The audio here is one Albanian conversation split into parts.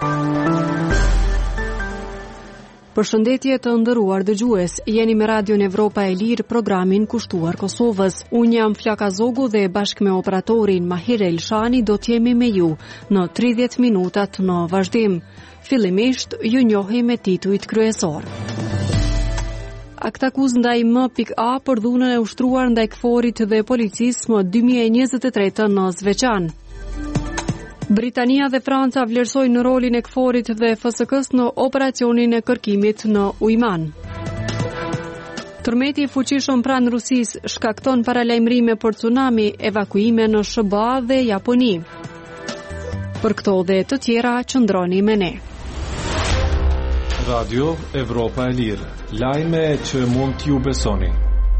Përshëndetje të nderuar dëgjues, jeni me Radion Evropa e Lirë, programin kushtuar Kosovës. Unë jam Flaka Zogu dhe bashkë me operatorin Mahir Elshani do t'jemi me ju në 30 minutat në vazhdim. Fillimisht, ju njohim me titujt kryesor. Akt akuz ndaj M.A për dhunën e ushtruar ndaj KFOR-it dhe policisë më 2023 në Zveçan. Britania dhe Franca vlerësojnë rolin e KFOR-it dhe FSK-s në operacionin e kërkimit në Ujman. Tërmeti i fuqishëm pranë Rusisë shkakton paralajmërime për tsunami, evakuime në SBA dhe Japoni. Për këto dhe të tjera, qëndroni me ne. Radio Evropa e Lirë, lajme që mund t'ju besoni.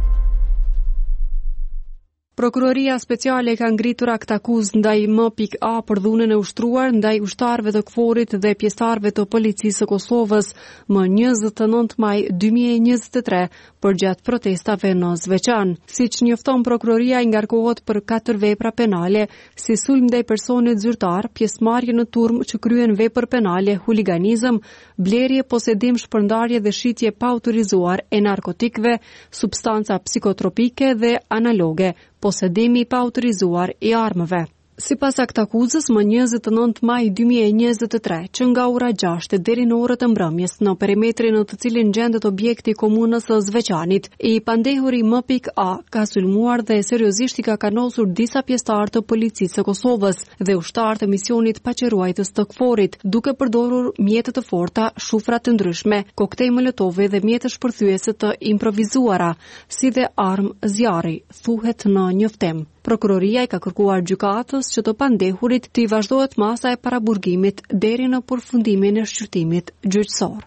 Prokuroria speciale ka ngritur akt akuz ndaj M.A për dhunën e ushtruar ndaj ushtarëve të KFOR-it dhe pjesëtarëve të policisë së Kosovës më 29 maj 2023 përgjatë protestave në Zveçan. Siç njofton prokuroria, i ngarkohet për 4 vepra penale, si sulm ndaj personit zyrtar, pjesëmarrje në turm që kryen vepër penale, huliganizëm, blerje, posedim, shpërndarje dhe shitje pa autorizuar e narkotikëve, substanca psikotropike dhe analoge, posedimi pa autorizuar i armëve. Sipas akt akuzës, më 29 maj 2023, që nga ora 6 deri në orët e mbrëmjes në perimetrin në të cilin gjendet objekti i komunës së Zveçanit, i pandehuri M.A ka sulmuar dhe seriozisht i ka kanosur disa pjesëtarë të policisë së Kosovës dhe ushtarë të misionit paqëruajtës të KFOR-it, duke përdorur mjete të forta, shufra të ndryshme, koktej molotovi dhe mjete shpërthyese të improvizuara, si dhe armë zjarri, thuhet në njoftim. Prokuroria i ka kërkuar gjykatës që të pandehurit t'i vazhdohet masa e paraburgimit deri në përfundimin e shqyrtimit gjyqësor.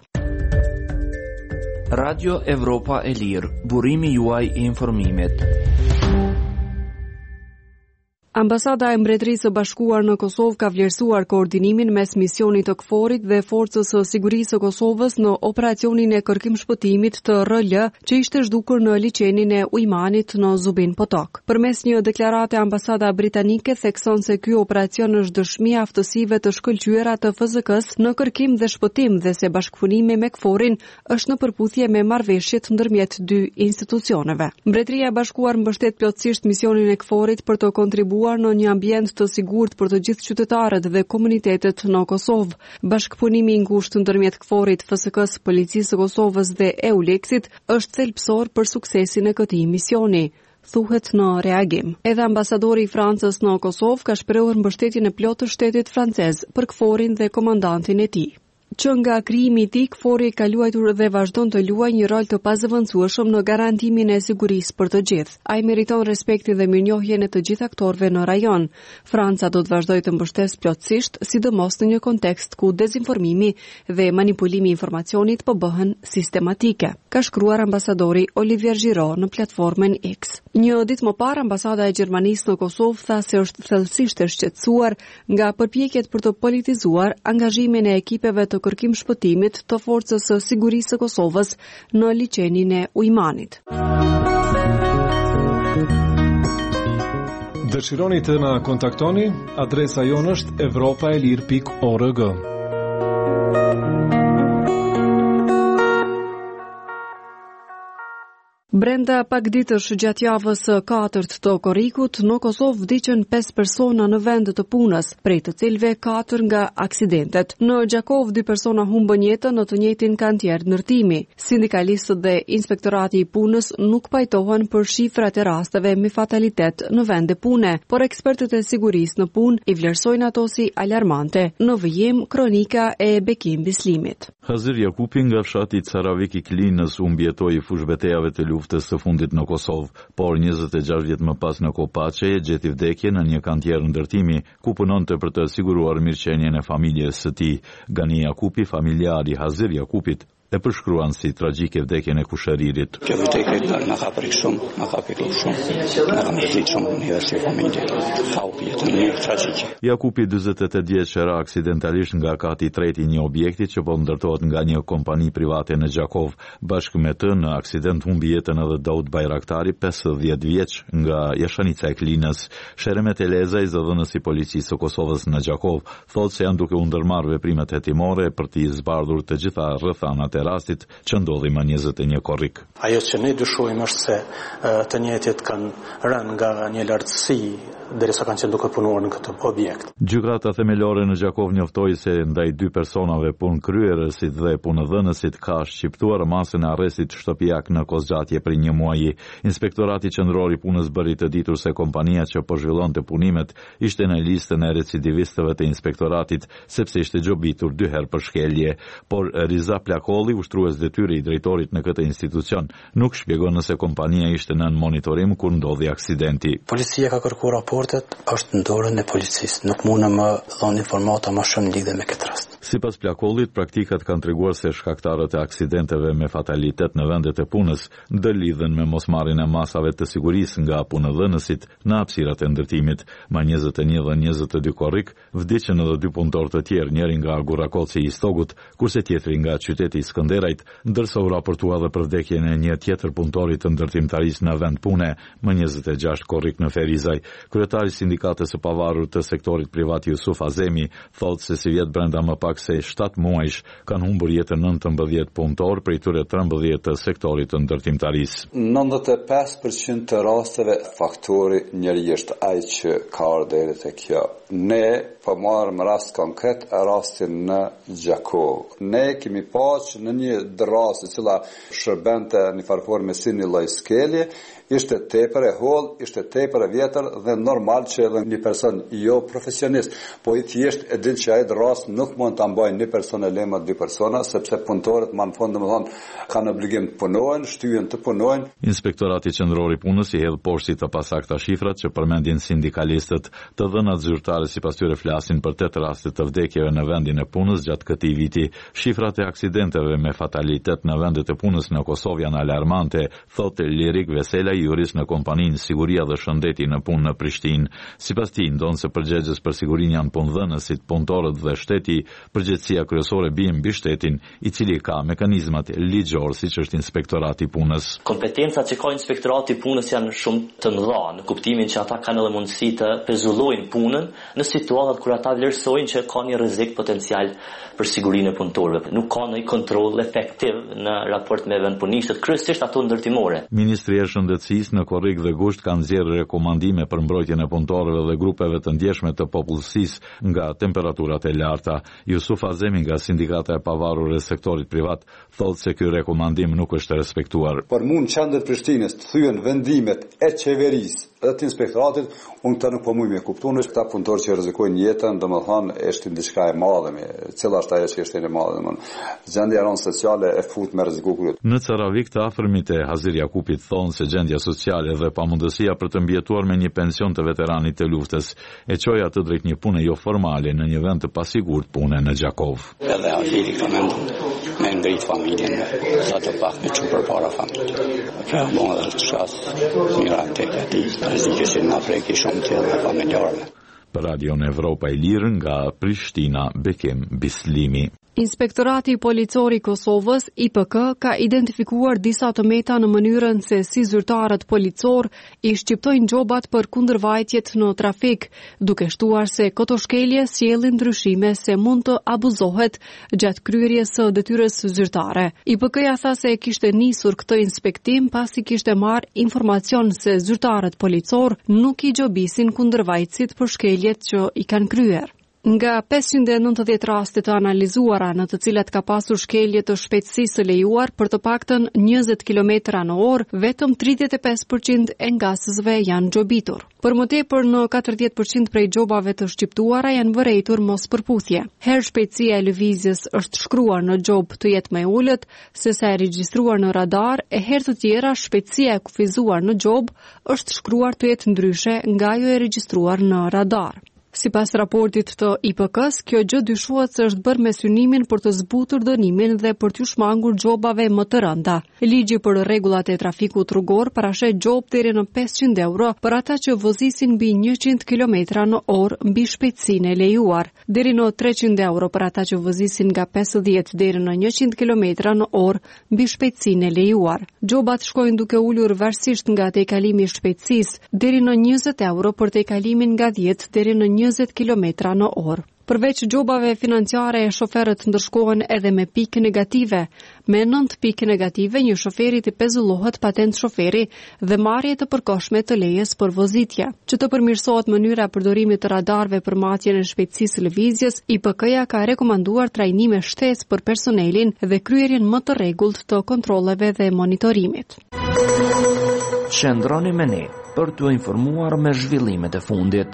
Radio Evropa e Lirë, burimi juaj i informimit. Ambasada e Mbretërisë së Bashkuar në Kosovë ka vlerësuar koordinimin mes misionit të KFOR-it dhe Forcës së Sigurisë së Kosovës në operacionin e kërkim-shpëtimit të RL që ishte zhdukur në liçenin e Ujmanit në Zubin Potok. Përmes një deklarate, ambasada britanike thekson se ky operacion është dëshmi e aftësive të shkëlqyera të FSK-s në kërkim dhe shpëtim dhe se bashkëpunimi me KFOR-in është në përputhje me marrëveshjet ndërmjet dy institucioneve. Mbretëria e Bashkuar mbështet plotësisht misionin e KFOR-it për të kontribuar në një ambient të sigurt për të gjithë qytetarët dhe komunitetet në Kosovë. Bashkëpunimi i ngushtë ndërmjet KFOR-it, FSK-s, Policisë së Kosovës dhe EULEX-it është thelbësor për suksesin e këtij misioni, thuhet në reagim. Edhe ambasadori i Francës në Kosovë ka shprehur mbështetjen e plotë të shtetit francez për KFOR-in dhe komandantin e tij. Që nga krijimi i tij, KFOR-i ka luajtur dhe vazhdon të luajë një rol të pazëvendësueshëm në garantimin e sigurisë për të gjithë. Ai meriton respektin dhe mirënjohjen e të gjithë aktorëve në rajon. Franca do të vazhdojë të mbështesë plotësisht, sidomos në një kontekst ku dezinformimi dhe manipulimi i informacionit po bëhen sistematike, ka shkruar ambasadori Olivier Giraud në platformën X. Një ditë më parë, ambasada e Gjermanisë në Kosovë tha se është thellësisht e shqetësuar nga përpjekjet për të politizuar angazhimin e ekipeve të kërkim shpëtimit të Forcës së Sigurisë së Kosovës në liçenin e Ujmanit. Dëshironi të na kontaktoni? Adresa jonë është evropaelir.org. Brenda pak ditësh gjatë javës së 4 të korrikut, në Kosovë vdiqën 5 persona në vend të punës, prej të cilëve 4 nga aksidentet. Në Gjakov 2 persona humbën jetën në të njëjtin kantier ndërtimi. Sindikalistët dhe inspektorati i punës nuk pajtohen për shifrat e rasteve me fatalitet në vende pune, por ekspertët e sigurisë në punë i vlerësojnë ato si alarmante. Në vijim, kronika e Bekim Bislimit. Hazir Jakupi nga fshati Caravik i Klinës u mbjetoi fushbetejave të luftës së fundit në Kosovë, por 26 vjet më pas në Kopaçe gjeti vdekje në një kantier ndërtimi ku punonte për të siguruar mirëqenien e familjes së tij. Gani Jakupi, familjari Hazir Jakupit, e përshkruan si tragjike vdekjen e kushëririt. Kjo vdekje na ka prik shumë, na ka pikë shumë, na ka mërzitur shumë në si familje. Ka u jetën një tragjike. Jakupi 48 vjeç ra aksidentalisht nga kati i tretë i një objekti që po ndërtohet nga një kompani private në Gjakov. Bashkë me të në aksident humbi jetën edhe Daud Bajraktari, 50 vjeç, nga jashanica e Klinës. Sheremet Elezaj, zëdhënësi i policisë së Kosovës në Gjakov, thotë se janë duke u ndërmarrë veprimet hetimore për t'i zbardhur të gjitha rrethanat e rastit që ndodhi më 21 korrik. Ajo që ne dyshojmë është se të njëjtit kanë rënë nga një lartësi derisa kanë qenë duke punuar në këtë objekt. Gjykata themelore në Gjakov njoftoi se ndaj 2 personave punëkryerësit dhe punëdhënësit ka shqiptuar masën e arrestit shtëpiak në Kozgjatje për 1 muaji. Inspektorati Qendror i Punës bëri të ditur se kompania që po zhvillonte punimet ishte në listën e recidivistëve të inspektoratit sepse ishte gjobitur 2 herë për shkelje, por Riza Plakolli, ushtrues detyre i drejtorit në këtë institucion, nuk shpjegon nëse kompania ishte nën monitorim kur ndodhi aksidenti. Policia ka kërkuar raportet, është në dorën e policisë. Nuk mund të më dhon informata më shumë lidhje me këtë rast. Sipas Plakollit, praktikat kanë treguar se shkaktarët e aksidenteve me fatalitet në vendet e punës ndërlidhen me mosmarrjen e masave të sigurisë nga punëdhënësit në hapësirat e ndërtimit. Më 21 dhe 22 korrik vdiqën edhe 2 punëtorë të tjerë, njëri nga Gurakoci i Stogut, kurse tjetri nga qyteti i Skënderajt, ndërsa u raportua edhe për vdekjen e një tjetër punëtori të ndërtimtarisë në vend pune, më 26 korrik në Ferizaj. Kryetari i sindikatës së pavarur të sektorit privat Jusuf Azemi thotë se si vjet brenda më pak se 7 muajsh kanë humbur jetën 19 punëtorë, prej tyre 13 të sektorit të ndërtimtarisë. 95% të rasteve faktori njëri është ai që ka ardhur deri te kjo. Ne po marrim rast konkret rastin në Gjakov. Ne kemi pasur në një rast e cila shërbente në farforme si një lloj skelje, ishte tepër e holl, ishte tepër e vjetër dhe normal që edhe një person jo profesionist, po i thjesht e din që ai rast nuk mund ta mbajë një person e lema 2 persona, sepse punëtorët më në fund domethënë kanë obligim të punojnë, shtyhen të punojnë. Inspektorati Qendror i Punës i hedh poshtë të pasakta shifrat që përmendin sindikalistët. Të dhënat zyrtare sipas tyre flasin për 8 raste të vdekjeve në vendin e punës gjatë këtij viti. Shifrat e aksidenteve me fatalitet në vendet e punës në Kosovë janë alarmante, thotë Lirik Vesela, jurist në kompaninë Siguria dhe Shëndeti në punë në Prishtinë. Sipas tij, ndonse përgjegjës për sigurinë janë punëdhënësit, punëtorët dhe shteti, përgjegjësia kryesore bie mbi shtetin, i cili ka mekanizmat ligjor siç është Inspektorati i Punës. Kompetencat që ka Inspektorati i Punës janë shumë të mëdha, në kuptimin që ata kanë edhe mundësi të pezullojnë punën në situatat kur ata vlerësojnë që ka një rrezik potencial për sigurinë e punëtorëve. Nuk ka ndonjë kontroll efektiv në raport me vendpunistët, kryesisht ato ndërtimore. Ministria e Shëndetësisë në korrik dhe gusht kanë nxjerrë rekomandime për mbrojtjen e punëtorëve dhe grupeve të ndjeshme të popullsisë nga temperaturat e larta. Jusuf Azemi nga Sindikata e Pavarur e Sektorit Privat thotë se ky rekomandim nuk është respektuar. Por mund qendër Prishtinës të thyen vendimet e qeverisë dhe të inspektoratit, unë këta nuk po mujmë e kuptu në këta punëtorë që rrezikojnë jetën, domethënë është diçka e madhe, cila është ajo që është e madhe, domethënë gjendja rënë sociale e fut me rreziku kryet. Në Caravik të afërmit e Hazir Jakupit thonë se gjendja sociale dhe pamundësia për të mbijetuar me një pension të veteranit të luftës e çoi atë drejt një pune jo formale në një vend të pasigurt pune në Gjakov. Edhe Haziri ka me ngrit familjen, sa të pak me që përpara familjen. Pra bon dhe të shas mirante këti, rrezike që në Afrikë shumë të edhe familjarëve. Për Radion Evropa e Lirë nga Prishtina, Bekim Bislimi. Inspektorati Policor i Kosovës, IPK, ka identifikuar disa të meta në mënyrën se si zyrtarët policor i shqiptojnë gjobat për kundërvajtjet në trafik, duke shtuar se këto shkelje sjellin ndryshime se mund të abuzohet gjatë kryerjes së detyrës zyrtare. IPK-ja tha se kishte nisur këtë inspektim pasi kishte marrë informacion se zyrtarët policor nuk i gjobisin kundërvajtësit për shkeljet që i kanë kryer. Nga 590 raste të analizuara në të cilat ka pasur shkelje të shpejtësisë së lejuar për të paktën 20 km/h, vetëm 35% e ngasësve janë gjobitur. Për më tepër në 40% prej gjobave të shqiptuara janë vërejtur mos përputhje. Herë shpejtësia e lëvizjes është shkruar në gjob të jetë më e ulët se sa e regjistruar në radar, e herë të tjera shpejtësia e kufizuar në gjob është shkruar të jetë ndryshe nga ajo e regjistruar në radar. Sipas raportit të IPK-s, kjo gjë dyshohet se është bërë me synimin për të zbutur dënimin dhe për t'u shmangur gjobave më të rënda. Ligji për rregullat e trafikut rrugor parashet gjop deri në 500 euro për ata që vozisin mbi 100 km/h mbi shpejtësinë e lejuar, deri në 300 euro për ata që vozisin nga 50 deri në 100 km/h mbi shpejtësinë e lejuar. Gjobat shkojnë duke ulur varësisht nga tejkalimi i shpejtësisë, deri në 20 euro për tejkalimin nga 10 deri në 20 km/h. Përveç gjobave financiare, shoferët ndërshkohen edhe me pikë negative. Me 9 pikë negative, një shoferi të pezullohet patent shoferi dhe marrje të përkohshme të lejes për vozitje. Që të përmirësohet mënyra e përdorimit të radarëve për matjen e shpejtësisë lëvizjes, IPK-ja ka rekomanduar trajnime shtesë për personelin dhe kryerjen më të rregullt të kontrolleve dhe monitorimit. Qëndroni me ne për t'u informuar me zhvillimet e fundit.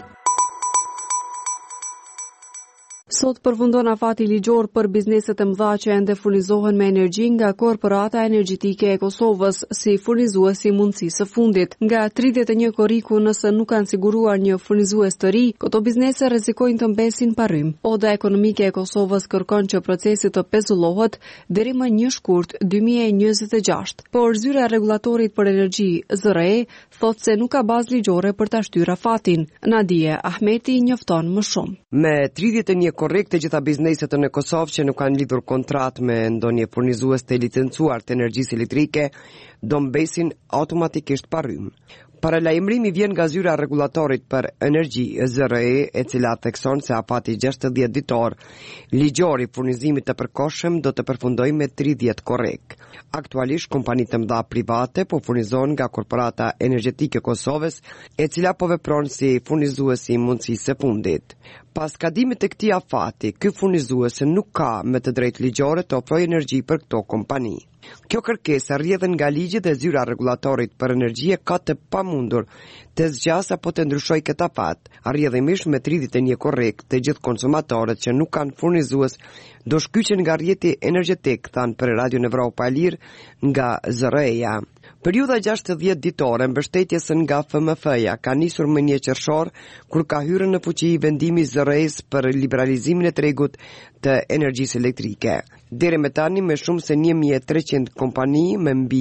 Sot përfundon afati ligjor për bizneset e mëdha që ende furnizohen me energji nga Korporata Energjetike e Kosovës si furnizuesi mundësisë së fundit. Nga 31 korriku, nëse nuk kanë siguruar një furnizues të ri, këto biznese rrezikojnë të mbesin pa rrym. Oda ekonomike e Kosovës kërkon që procesi të pezullohet deri më 1 shkurt 2026. Por zyra e rregullatorit për energji, ZRE, thotë se nuk ka bazë ligjore për ta shtyrë afatin. Nadije Ahmeti njofton më shumë. Me 31 korrekt të gjitha bizneset në Kosovë që nuk kanë lidhur kontratë me ndonjë furnizues të licencuar të energjisë elektrike do mbesin automatikisht pa rrym. Paralajmërimi vjen nga zyra e rregullatorit për energji ZRE, e cila thekson se afati 60 ditor ligjor i furnizimit të përkohshëm do të përfundojë me 30 korrek. Aktualisht kompanitë të mëdha private po furnizojnë nga Korporata Energjetike e Kosovës, e cila po vepron si furnizuesi i mundësisë së fundit. Pas kadimit të këtij afati, ky furnizues nuk ka me të drejtë ligjore të ofrojë energji për këto kompani. Kjo kërkesë rrjedhën nga ligji dhe zyra rregullatorit për energji ka të pamundur të zgjas apo të ndryshojë këtë afat. Rrjedhimisht me 31 korrekt të gjithë konsumatorët që nuk kanë furnizues do shkyqen nga rrjeti energjetik, thanë për Radio Evropa e Lirë nga ZRE-ja. Periudha 60 ditore mbështetjes nga FMF-ja ka nisur më 1 qershor, kur ka hyrë në fuqi vendimi i ZRE-s për liberalizimin e tregut të energjisë elektrike. Deri me tani, me shumë se 1300 kompani me mbi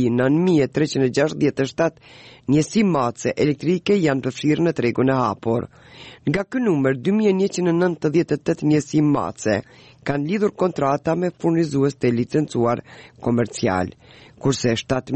9367 njësi matëse elektrike janë përfshirë në tregun e hapur. Nga ky numër, 2198 njësi matëse kanë lidhur kontrata me furnizues të licencuar komercial, kurse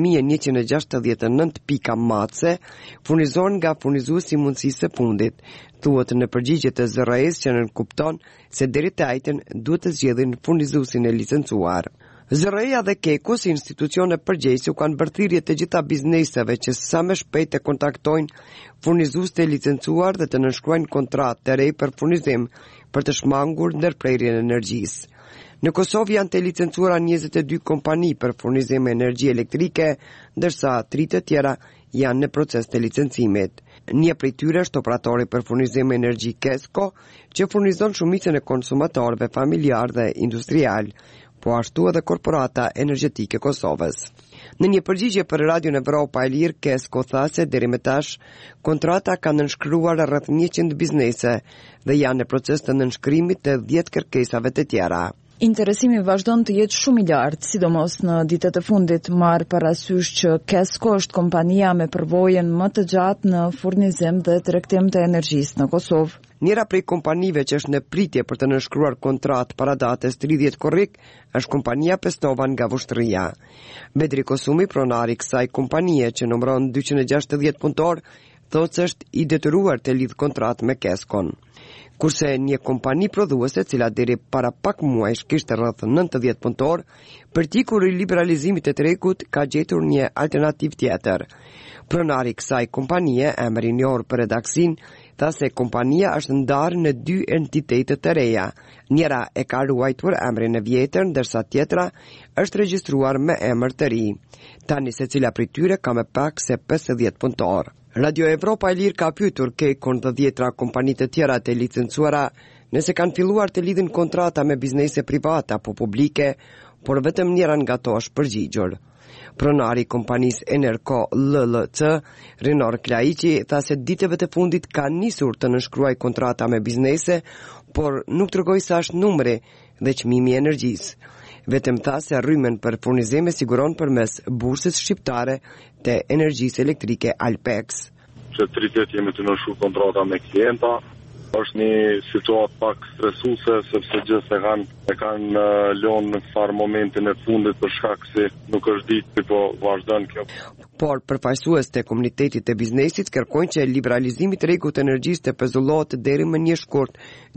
7169 pika matëse furnizohen nga furnizuesi i mundësisë së fundit. Thuhet në përgjigje të ZRE-s që nënkupton se deri të ajtën duhet të zgjedhin furnizuesin e licencuar. ZRE-ja dhe Keku si institucione përgjegjëse kanë bërë thirrje të gjitha bizneseve që sa më shpejt të kontaktojnë furnizues të licencuar dhe të nënshkruajnë kontratë të re për furnizim për të shmangur ndërprerjen e energjisë. Në Kosovë janë të licencuara 22 kompani për furnizim me energji elektrike, ndërsa 3 të tjera janë në proces të licencimit. Një prej tyre është operatori për furnizim me energji Kesko, që furnizon shumicën e konsumatorëve familjar dhe industrial, po ashtu edhe Korporata Energjetike e Kosovës. Në një përgjigje për Radio Evropa e Lirë, Kesko tha se deri më tash kontrata ka nënshkruar rreth 100 biznese dhe janë në proces të nënshkrimit të 10 kërkesave të tjera. Interesimi vazhdon të jetë shumë i lartë, sidomos në ditët e fundit, marrë parasysh që Kesko është kompania me përvojën më të gjatë në furnizim dhe tregtim të energjisë në Kosovë. Njëra prej kompanive që është në pritje për të nënshkruar kontratë para datës 30 korrik është kompania Pestova nga Vushtrria. Bedri Kosumi, pronari i kësaj kompanie që numëron 260 punëtor, thotë se është i detyruar të lidh kontratë me Keskon. Kurse një kompani prodhuese, cila deri para pak muajsh kishte rreth 90 punëtor, për tikur i liberalizimit të tregut ka gjetur një alternativ tjetër. Pronari i kësaj kompanie, emri i njohur për redaksin, tha se kompania është ndarë në 2 entitete të reja. Njëra e ka ruajtur emrin e vjetër, ndërsa tjetra është regjistruar me emër të ri. Tani secila prej tyre ka më pak se 50 punëtor. Radio Evropa e Lirë ka pyetur Kekon dhe 10 kompanitë të tjera të licencuara nëse kanë filluar të lidhin kontrata me biznese private apo publike, por vetëm njëra nga to është përgjigjur. Pronari i kompanisë Enerco LLC, Renor Klaiqi, tha se ditëve të fundit ka nisur të nënshkruaj kontrata me biznese, por nuk tregoi sa është numri dhe çmimi i energjisë. Vetëm tha se rrymen për furnizime siguron përmes bursës shqiptare të energjisë elektrike Alpex. Që 30 jemi të nënshkruar kontrata me klienta. Është një situatë pak stresuese sepse gjithë e kanë lënë në farë momentin e fundit për shkak se nuk është ditë, po vazhdon kjo. Por përfaqësues të komunitetit të biznesit kërkojnë që liberalizimi i rregut të energjisë të pezullohet deri më 1 shkurt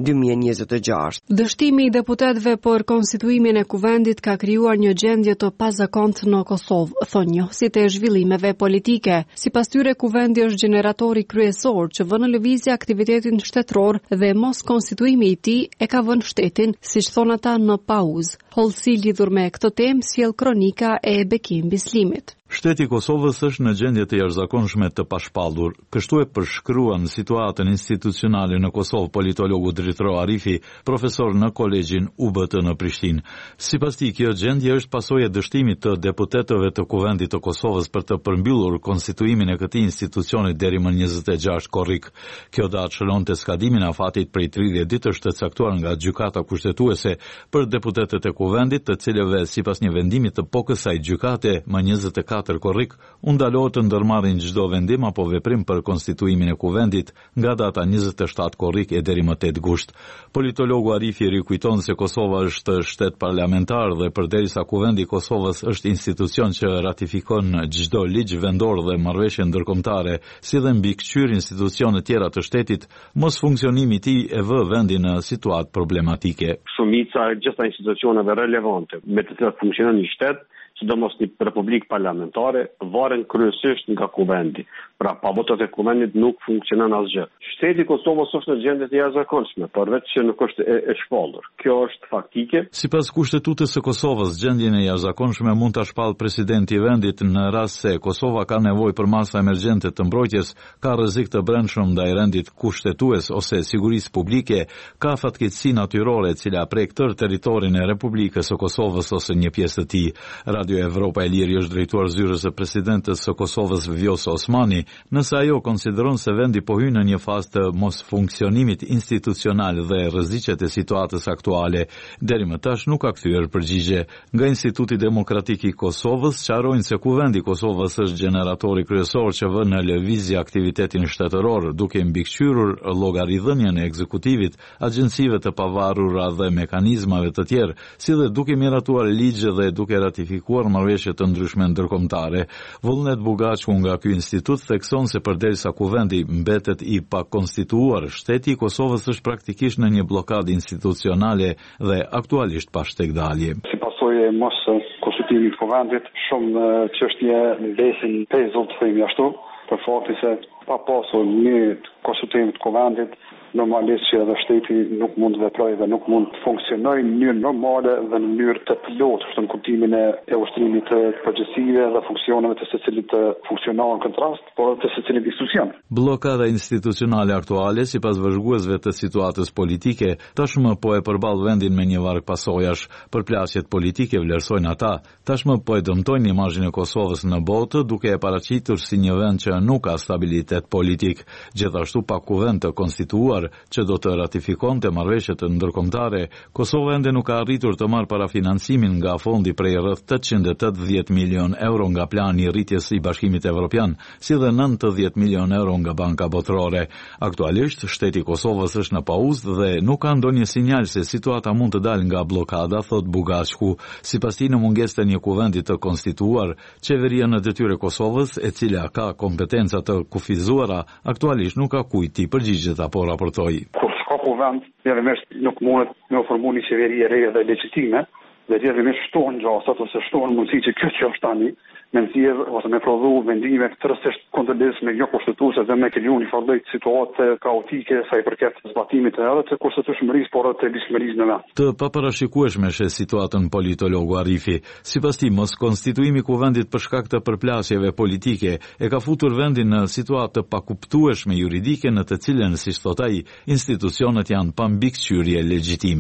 2026. Dështimi i deputetëve për konstituimin e kuvendit ka krijuar një gjendje të pazakontë në Kosovë, thonë njohësit e zhvillimeve politike. Sipas tyre, kuvendi është gjeneratori kryesor që vën në lëvizje aktivitetin shtetëror dhe mos konstituimi i tij e ka vënë shtetin, siç thon ata, në pauzë. Hollësi lidhur me këtë temë sjell kronika e Bekim Bislimit. Shteti i Kosovës është në gjendje të jashtëzakonshme të pashpallur. Kështu e përshkruan situatën institucionale në Kosovë politologu Dritro Arifi, profesor në Kolegjin UBT në Prishtinë. Sipas tij, kjo gjendje është pasojë e dështimit të deputetëve të Kuvendit të Kosovës për të përmbyllur konstituimin e këtij institucioni deri më 26 korrik. Kjo datë shënonte skadimin e afatit prej 30 ditësh të caktuar nga gjykata kushtetuese për deputetët e Kuvendit, të cilëve sipas një vendimi të pokësaj gjykate më 24 korrik u ndalohet të ndërmarrin çdo vendim apo veprim për konstituimin e kuvendit nga data 27 korrik e deri më 8 gusht. Politologu Arifi rikujton se Kosova është shtet parlamentar dhe përderisa kuvendi i Kosovës është institucion që ratifikon çdo ligj vendor dhe marrëveshje ndërkombëtare, si dhe mbikëqyr institucione tjera të shtetit, mos funksionimi i tij e vë vendin në situatë problematike. Shumica e gjitha institucioneve relevante me të cilat funksionon një shtet, sidomos një republikë parlamentare, varen kryesisht nga kuvendi. Pra, pa votat e kuvendit nuk funksionon asgjë. Shteti i Kosovës është në gjendje të jashtëzakonshme, përveç që nuk është e shpallur. Kjo është faktike. Sipas Kushtetutës së Kosovës, gjendjen e jashtëzakonshme mund ta shpallë presidenti i vendit në rast se Kosova ka nevojë për masa emergjente të mbrojtjes, ka rrezik të brendshëm ndaj rendit kushtetues ose sigurisë publike, ka fatkeqësi natyrore e cila prek tërë territorin e Republikës së Kosovës ose një pjesë të tij. Radio Evropa e Lirë është drejtuar zyrës së presidentes së Kosovës Vjosa Osmani, nëse ajo konsideron se vendi po hyn në një fazë të mos funksionimit institucional dhe rreziqet e situatës aktuale. Deri më tash nuk ka kthyer përgjigje. Nga Instituti Demokratik i Kosovës sqarojnë se kuvendi i Kosovës është gjeneratori kryesor që vën në lëvizje aktivitetin shtetëror, duke mbikëqyrur llogaridhënien e ekzekutivit, agjencive të pavarura dhe mekanizmave të tjerë, si dhe duke miratuar ligje dhe duke ratifikuar marrëveshje të ndryshme ndërkombëtare. Vullnet Bugaçku nga ky institut thekson se përderisa kuvendi mbetet i pakonstituuar, shteti i Kosovës është praktikisht në një blokadë institucionale dhe aktualisht pa shtekdalje. Si pasojë e mos konstituimit të kuvendit, shumë çështje mbesin pezull të themi ashtu, për faktin se pa pasur një konstituim të kuvendit, normalisht që edhe shteti nuk mund të veprojë dhe nuk mund të funksionojë në mënyrë normale dhe në mënyrë të plotë në kuptimin e ushtrimit të përgjegjësive dhe funksioneve të secilit të funksional në kontrast, por të secilit institucion. Bllokada institucionale aktuale, sipas vëzhguesve të situatës politike, tashmë po e përball vendin me një varg pasojash. Përplasjet politike, vlerësojnë ata, tashmë po e dëmtojnë imazhin e Kosovës në botë, duke e paraqitur si një vend që nuk ka stabilitet politik. Gjithashtu pa kuvend të konstituuar që do të ratifikonte marrëveshjet ndërkombëtare, Kosova ende nuk ka arritur të marrë parafinancimin nga fondi prej rreth 880 milion euro nga plani i rritjes i Bashkimit Evropian, si dhe 90 milion euro nga Banka Botërore. Aktualisht, shteti i Kosovës është në pauzë dhe nuk ka ndonjë sinjal se situata mund të dalë nga bllokada, thot Bugaçku. Sipas tij, në mungesë të një kuvendi të konstituuar, qeveria në detyrë e Kosovës, e cila ka kompetenca të kufizuara, aktualisht nuk ka kujt i përgjigjet apo raportoj. Kur s'ka kuvend, rrjedhimisht nuk mundet me u formu një qeveri e re dhe legjitime, dhe rrjedhimisht shtohen gjasat ose shtohen mundësi që kjo që është tani, me nxjerr ose me prodhu vendime tërësisht kundërlidhshme jo kushtetuese dhe me kriju një farë situatë kaotike sa i përket zbatimit edhe të kushtetueshmërisë, por edhe të ligjshmërisë në vend. Të paparashikueshme është situatën politologu Arifi. Sipas tij, mos konstituimi i kuvendit për shkak të përplasjeve politike e ka futur vendin në situatë të pakuptueshme juridike në të cilën, siç thot ai, institucionet janë pa mbikëqyrje legjitime. Për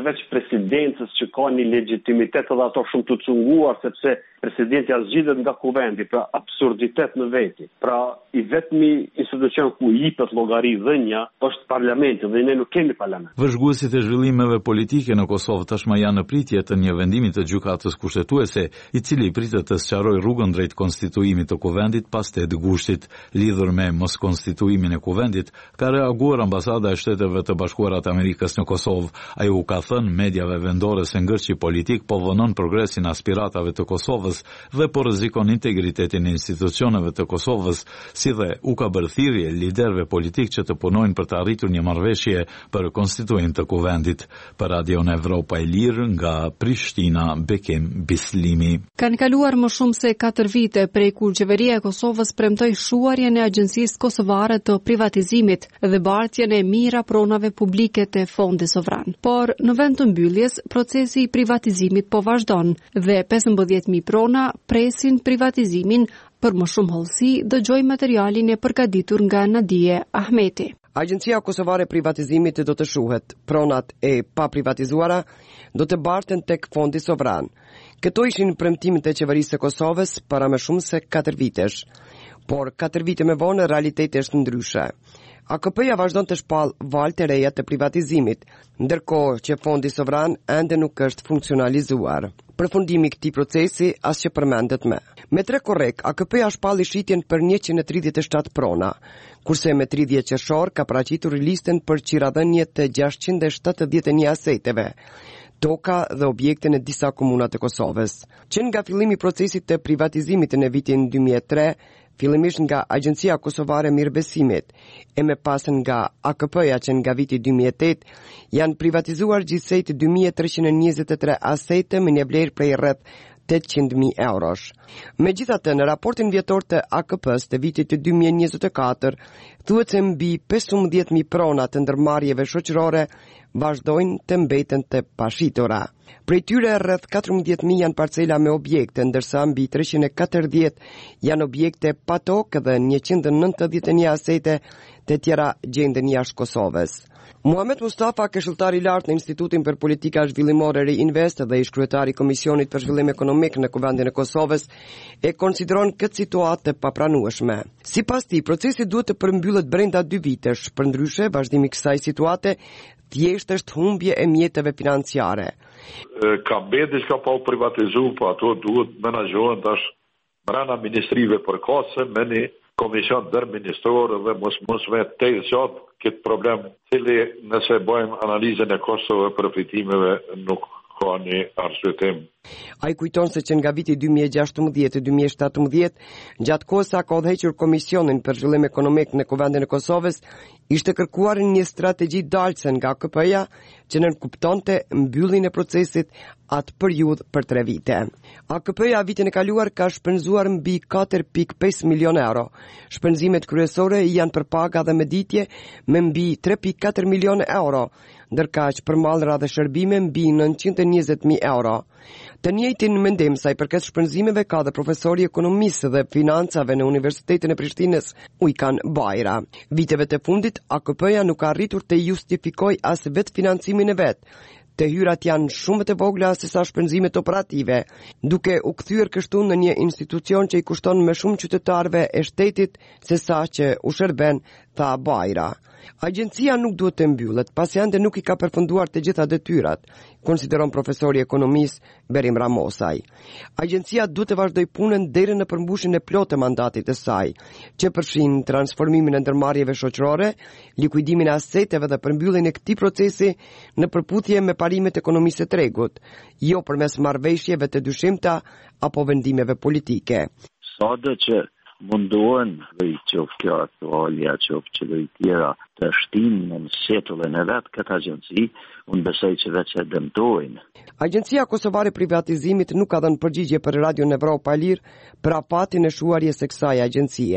veç presidencës që ka një legitimitet edhe ato shumë të cunguar, sepse presidenti zgjidhet nga kuvendi, pra absurditet në veti. Pra i vetmi institucion ku jipet llogari dhënia është parlamenti dhe ne nuk kemi parlament. Vëzhguesit e zhvillimeve politike në Kosovë tashmë janë në pritje të një vendimi të gjykatës kushtetuese, i cili pritet të sqarojë rrugën drejt konstituimit të kuvendit pas 8 gushtit. Lidhur me mos konstituimin e kuvendit, ka reaguar ambasada e Shteteve të Bashkuara të Amerikës në Kosovë. Ai u ka thënë mediave vendore se ngërçi politik po vonon progresin aspiratave të Kosovës dhe po rrezikon integritetin e institucioneve të Kosovës, si dhe u ka bërë thirrje liderëve politik që të punojnë për të arritur një marrëveshje për konstituim të kuvendit. Për Radion Evropa e Lirë nga Prishtina, Bekim Bislimi. Kanë kaluar më shumë se 4 vite prej kur qeveria e Kosovës premtoi shuarjen e Agjencisë Kosovare të Privatizimit dhe bartjen e mira pronave publike të Fondi Sovran. Por në vend të mbylljes, procesi i privatizimit po vazhdon dhe 15.000 prona presin privatizimin. Për më shumë hollësi, dëgjoj materialin e përgatitur nga Nadije Ahmeti. Agjencia Kosovare e Privatizimit do të shuhet. Pronat e paprivatizuara do të barten tek Fondi Sovran. Këto ishin premtimet e qeverisë së Kosovës para më shumë se 4 vitesh. Por 4 vite më vonë realiteti është ndryshe. AKP-ja vazhdon të shpallë valë të reja të privatizimit, ndërkohë që Fondi Sovran ende nuk është funksionalizuar. Përfundimi i këtij procesi as që përmendet më. Me 3 korrek, AKP-ja shpalli shitjen për 137 prona, kurse me 30 qershor ka paraqitur listën për qiradhënie të 671 aseteve, toka dhe objekte në disa komuna të Kosovës. Që nga fillimi i procesit të privatizimit në vitin 2003, fillimisht nga Agjencia Kosovare e Mirëbesimit e më pas nga AKP-ja që nga viti 2008 janë privatizuar gjithsej 2323 asete me një vlerë prej rreth 800.000 eurosh. Megjithatë, në raportin vjetor të AKP-s të vitit 2024, thuhet se mbi 15.000 prona të ndërmarrjeve shoqërore vazhdojnë të mbeten të pashitura. Prej tyre rreth 14.000 janë parcela me objekte, ndërsa mbi 340 janë objekte pa tokë dhe 191 asete të tjera gjenden jashtë Kosovës. Muhamet Mustafa, këshilltar i lartë në Institutin për Politika Zhvillimore Reinvest dhe ish kryetari i Komisionit për Zhvillim Ekonomik në Kuvendin e Kosovës, e konsideron këtë situatë të papranueshme. Sipas tij, procesi duhet të përmbyllet brenda 2 vitesh, përndryshe vazhdimi i kësaj situate thjesht është humbje e mjeteve financiare. Ka mbeti që ka pa u privatizu, po ato duhet menaxhohen tash brenda ministrive përkatëse me një komision dërministror dhe mos me tezë qatë këtë problem, cili nëse bëjmë analizën e kostove për përfitimeve nuk ka një arsyetim. Ai kujton se që nga viti 2016-2017, gjatë kohës sa ka udhëhequr Komisionin për Zhvillim Ekonomik në Kuvendin e Kosovës, ishte kërkuar një strategji dalëse nga AKP-ja që nënkuptonte mbylljen e procesit atë periudhë për 3 vite. AKP-ja vitin e kaluar ka shpenzuar mbi 4.5 milion euro. Shpenzimet kryesore janë për paga dhe mëditje me mbi 3.4 milion euro, ndërkaq për mallra dhe shërbime mbi 920.000 euro. Të njëjtin mendim sa i përket shpenzimeve ka dhe profesori ekonomisë dhe financave në Universitetin e Prishtinës, Ujkan Bajra. Viteve të fundit, AKP-ja nuk ka arritur të justifikoj as vetë financimin e vetë. Të hyrat janë shumë të vogla se sa shpenzimet operative, duke u kthyer kështu në një institucion që i kushton më shumë qytetarëve e shtetit se sa që u shërben, tha Bajra. Agjencia nuk duhet të mbyllet, pasi ende nuk i ka përfunduar të gjitha detyrat, konsideron profesori ekonomis Berim Ramosaj. Agjencia duhet të vazhdoj punën deri në përmbushjen e plotë të mandatit të saj, që përfshin transformimin e ndërmarrjeve shoqërore, likuidimin e aseteve dhe përmbylljen e këtij procesi në përputhje me parimet e ekonomisë së tregut, jo përmes marrëveshjeve të dyshimta apo vendimeve politike. Sado që mundohen dhe i qoftë kjo aktualja, qoftë që dhe i tjera të shtinë në msetullin e vetë këtë agjenci, unë besoj që vetë që dëmtojnë. Agjencia Kosovare Privatizimit nuk ka dhënë përgjigje për Radio Evropa e Lirë për apatin e shuarjes së kësaj agjencie.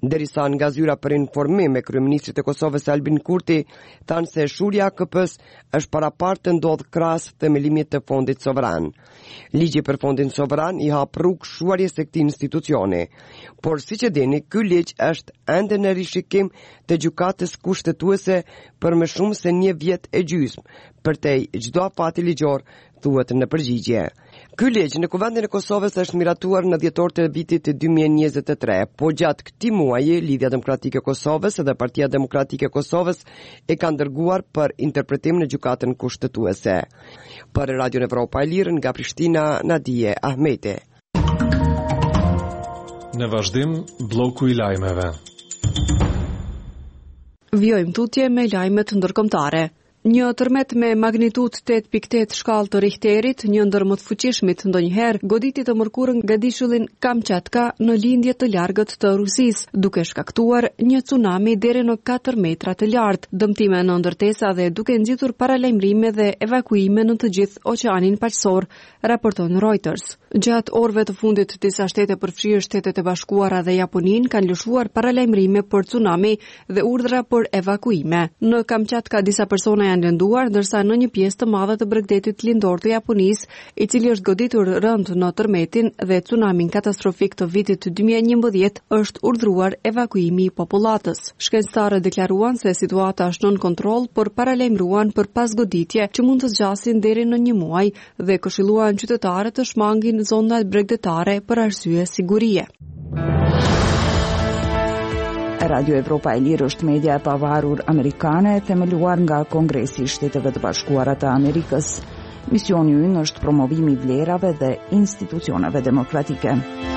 Derisa nga zyra për informim me kryeministrit e Kosovës Albin Kurti thanë se shurja e AKP-s është parapartë të ndodhë krahas themelimit të fondit sovran. Ligji për fondin sovran i hap rrugë shuarjes së këtij institucioni, por siç e dini, ky ligj është ende në rishikim të gjykatës kushtetuese për më shumë se 1 vjet e gjysmë. Përtej çdo afati ligjor, thuhet në përgjigje. Ky ligj në Kuvendin e Kosovës është miratuar në dhjetor të vitit 2023, po gjatë këtij muaji Lidhja Demokratike e Kosovës dhe Partia Demokratike e Kosovës e kanë dërguar për interpretim në gjykatën kushtetuese. Për Radio Evropa e Lirë nga Prishtina, Nadije Ahmeti. Në vazhdim, bloku i lajmeve. Vjojmë tutje me lajmet ndërkombëtare. Një tërmet me magnitudë 8.8 shkallë të Richterit, një ndër më të fuqishmit ndonjëherë, goditi të mërkurën nga dishullin Kamchatka në lindje të largët të Rusisë, duke shkaktuar një tsunami deri në 4 metra të lartë, dëmtime në ndërtesa dhe duke nxitur paralajmërime dhe evakuime në të gjithë oqeanin paqësor, raporton Reuters. Gjatë orëve të fundit, disa shtete përfshirë Shtetet e Bashkuara dhe Japoninë kanë lëshuar paralajmërime për tsunami dhe urdhra për evakuime. Në Kamchatka disa persona janë lënduar, ndërsa në një pjesë të madhe të bregdetit lindor të Japonisë, i cili është goditur rënd në tërmetin dhe tsunamin katastrofik të vitit 2011, është urdhruar evakuimi i popullatës. Shkencëtarët deklaruan se situata është nën kontroll, por paralajmëruan për pasgoditje që mund të zgjasin deri në 1 muaj dhe këshilluan qytetarët të shmangin zonat bregdetare për arsye sigurie. Radio Evropa e Lirë është media e pavarur amerikane themeluar nga Kongresi i Shteteve të Bashkuara të Amerikës. Misioni i ynë është promovimi i vlerave dhe institucioneve demokratike.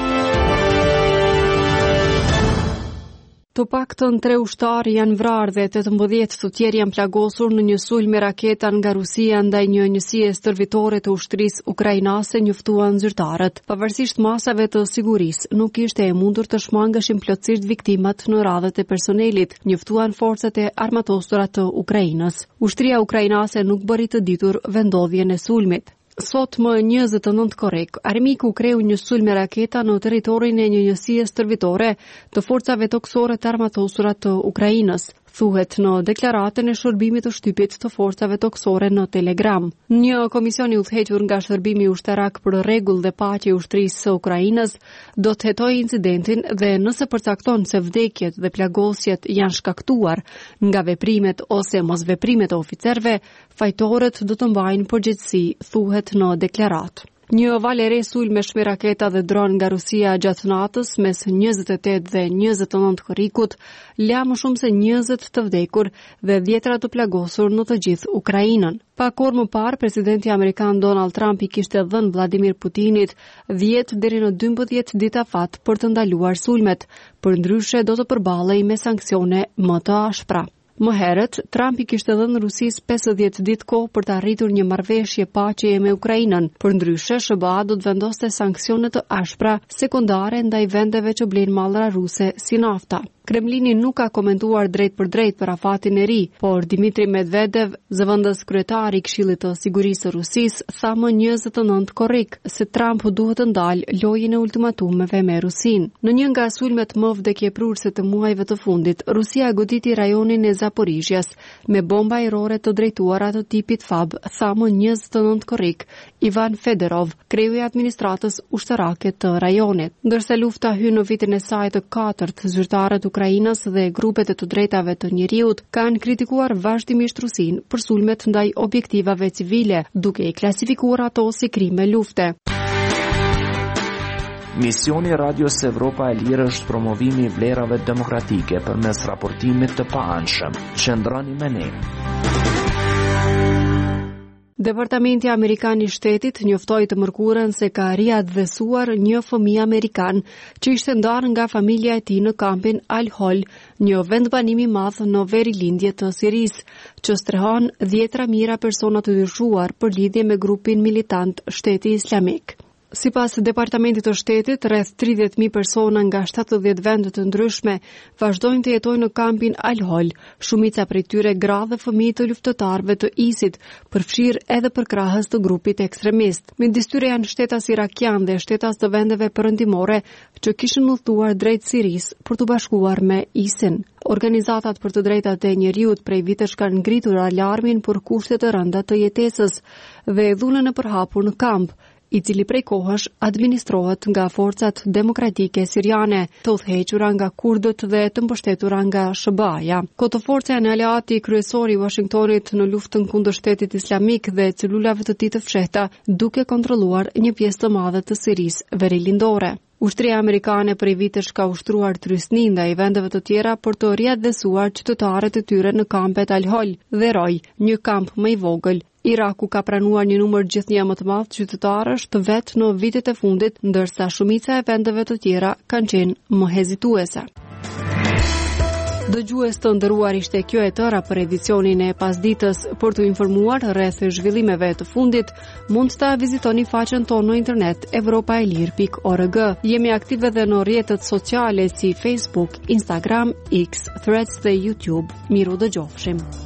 Të paktën 3 ushtarë janë vrarë dhe 18 të tjerë janë plagosur në një sulm me raketa nga Rusia ndaj një njësie stërvitore të ushtrisë ukrainase, njoftuan zyrtarët. Pavarësisht masave të sigurisë, nuk ishte e mundur të shmangeshin plotësisht viktimat në radhët e personelit, njoftuan forcat e armatosura të Ukrainës. Ushtria ukrainase nuk bëri të ditur vendodhjen e sulmit. Sot më 29 korrik, armiku kreu një sulm me raketa në territorin e një njësie stërvitore të forcave toksore të armatosura të Ukrainës, thuhet në deklaratën e shërbimit të shtypit të forcave toksore në Telegram. Një komision i udhëhequr nga shërbimi ushtarak për rregull dhe paqe i ushtrisë së Ukrainës do të hetojë incidentin dhe nëse përcakton se vdekjet dhe plagosjet janë shkaktuar nga veprimet ose mosveprimet e oficerëve, fajtorët do të mbajnë përgjegjësi, thuhet në deklaratë. Një valë e re sulmesh me raketa dhe dron nga Rusia gjatë natës mes 28 dhe 29 korrikut la më shumë se 20 të vdekur dhe 10 të plagosur në të gjithë Ukrainën. Pak orë më parë, presidenti amerikan Donald Trump i kishte dhënë Vladimir Putinit 10 deri në 12 ditë afat për të ndaluar sulmet, përndryshe do të përballej me sanksione më të ashpra. Më herët, Trump i kishte dhënë Rusisë 50 ditë kohë për të arritur një marrëveshje paqeje me Ukrainën. Përndryshe, SBA do të vendoste sanksione të ashpra sekondare ndaj vendeve që blejnë mallra ruse si nafta. Kremlini nuk ka komentuar drejt për drejt për afatin e ri, por Dmitri Medvedev, zëvendës kryetari i Këshillit të Sigurisë së Rusisë, tha më 29 korrik se Trump duhet të ndalë lojën e ultimatumeve me Rusinë. Në një nga sulmet më vdekjeprurëse të muajve të fundit, Rusia goditi rajonin e Zaporizhjas me bomba ajrore të drejtuara të tipit FAB, tha më 29 korrik Ivan Fedorov, kreu i administratës ushtarake të rajonit. Ndërsa lufta hyn në vitin e saj të 4, zyrtarët Ukrainës dhe grupet e të drejtave të njeriut kanë kritikuar vazhdimisht Rusinë për sulmet ndaj objektivave civile, duke i klasifikuar ato si krime lufte. Misioni Radios Evropa e Lirë është promovimi i vlerave demokratike përmes raportimit të paanshëm. Qëndroni me ne. Departamenti Amerikan i Shtetit njoftoi të mërkurën se ka riadhesuar një fëmijë amerikan që ishte ndarë nga familja e tij në kampin Al-Hol, një vendbanim i madh në verilindje të Sirisë, që strehon 10 mijëra persona të dyshuar për lidhje me grupin militant Shteti Islamik. Sipas Departamentit të Shtetit, rreth 30.000 persona nga 70 vende të ndryshme vazhdojnë të jetojnë në kampin Al-Hol, shumica prej tyre gra dhe fëmijë të luftëtarëve të ISIS, përfshirë edhe përkrahës të grupit ekstremist. Midis tyre janë shtetas irakian dhe shtetas të vendeve perëndimore që kishin udhëtuar drejt Sirisë për të bashkuar me ISIS. Organizatat për të drejtat e njeriut prej vitesh kanë ngritur alarmin për kushtet e rënda të jetesës dhe dhunën e përhapur në kamp, i cili prej kohësh administrohet nga forcat demokratike siriane, të udhëhequra nga kurdët dhe të mbështetura nga SHBA-ja. Këto forca janë aleati kryesor i Washingtonit në luftën kundër Shtetit Islamik dhe celulave të tij të fshehta, duke kontrolluar një pjesë të madhe të Sirisë verilindore. Ushtria amerikane prej vitesh ka ushtruar trysni ndaj vendeve të tjera për të riadhesuar qytetarët e tyre në kampet Al-Hol dhe Roj, një kamp më i vogël. Iraku ka pranuar një numër gjithnjë më të madh qytetarësh të vet në vitet e fundit, ndërsa shumica e vendeve të tjera kanë qenë më hezituese. Dëgjues të nderuar, ishte kjo e tëra për edicionin e pasditës. Për të informuar rreth zhvillimeve të fundit, mund ta vizitoni faqen tonë në internet europaelir.org. Jemi aktive edhe në rrjetet sociale si Facebook, Instagram, X, Threads dhe YouTube. Miru dëgjofshim.